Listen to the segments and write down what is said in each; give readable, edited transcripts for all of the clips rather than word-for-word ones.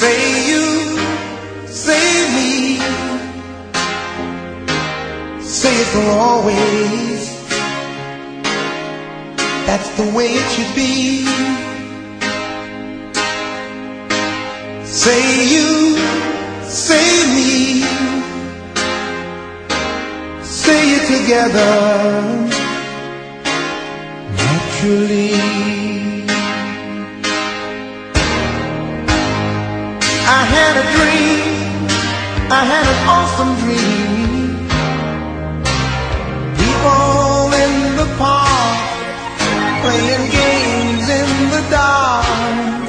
Say you, say me, say it for always. That's the way it should be. Say you, say me, say it together naturally. I had a dream, I had an awesome dream. People in the park playing games in the dark,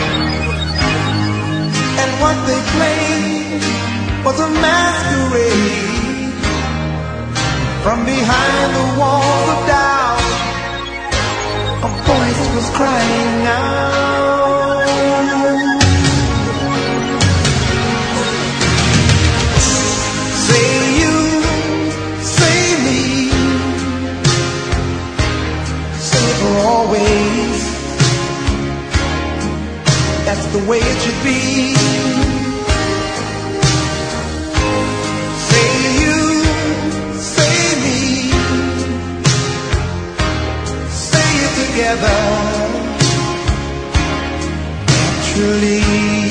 and what they played was a masquerade. From behind the walls of doubt, a voice was crying out. Say you, say me, say it for always. That's the way it should be. Say you, say me, say it together naturally.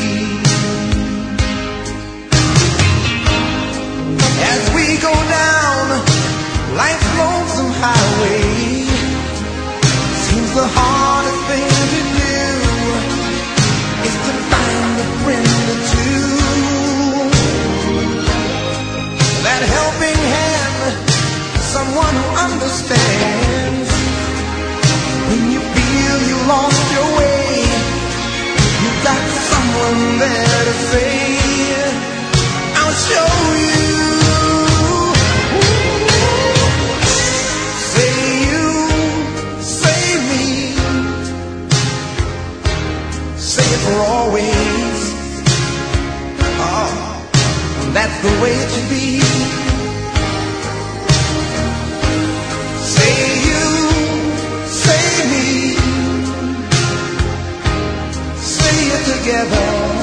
As we go down life's lonesome highway, seems the hardest thing to do is to find a friend or two. That helping hand, someone who understands. When you feel you lost your way, you got someone there to say, I'll show you. Say you, say me, say it for always. Oh, that's the way it should be. Say you, say me, say it together